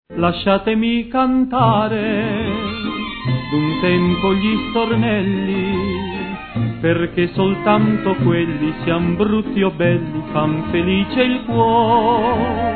Lasciatemi cantare d'un tempo gli stornelli, perché soltanto quelli, sian brutti o belli, fan felice il cuore.